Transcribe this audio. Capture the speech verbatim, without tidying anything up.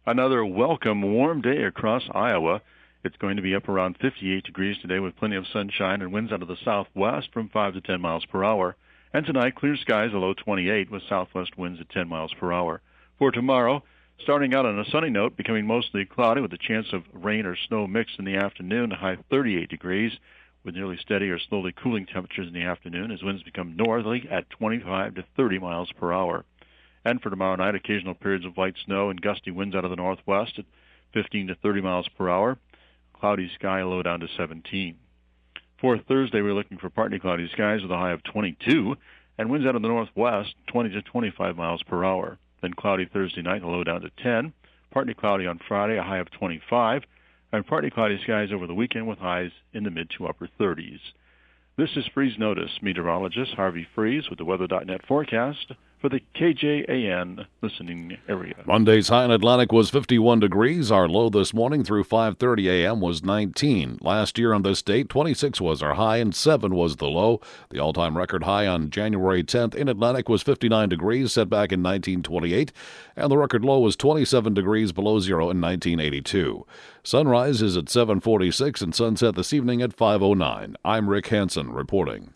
Another welcome warm day across Iowa. It's going to be up around fifty-eight degrees today with plenty of sunshine and winds out of the southwest from five to ten miles per hour. And tonight, clear skies, a low twenty-eight with southwest winds at ten miles per hour. For tomorrow, starting out on a sunny note, becoming mostly cloudy with a chance of rain or snow mixed in the afternoon, a high thirty-eight degrees with nearly steady or slowly cooling temperatures in the afternoon as winds become northerly at twenty-five to thirty miles per hour. And for tomorrow night, occasional periods of light snow and gusty winds out of the northwest at fifteen to thirty miles per hour. Cloudy sky, low down to seventeen. For Thursday, we're looking for partly cloudy skies with a high of twenty-two, and winds out of the northwest, twenty to twenty-five miles per hour. Then cloudy Thursday night, a low down to ten. Partly cloudy on Friday, a high of twenty-five, and partly cloudy skies over the weekend with highs in the mid to upper thirties. This is Freeze Notice meteorologist Harvey Freeze with the weather dot net forecast for the K J A N listening area. Monday's high in Atlantic was fifty-one degrees. Our low this morning through five thirty a.m. was nineteen. Last year on this date, twenty-six was our high and seven was the low. The all-time record high on January tenth in Atlantic was fifty-nine degrees, set back in nineteen twenty-eight, and the record low was twenty-seven degrees below zero in nineteen eighty-two. Sunrise is at seven forty-six and sunset this evening at five oh nine. I'm Rick Hansen reporting.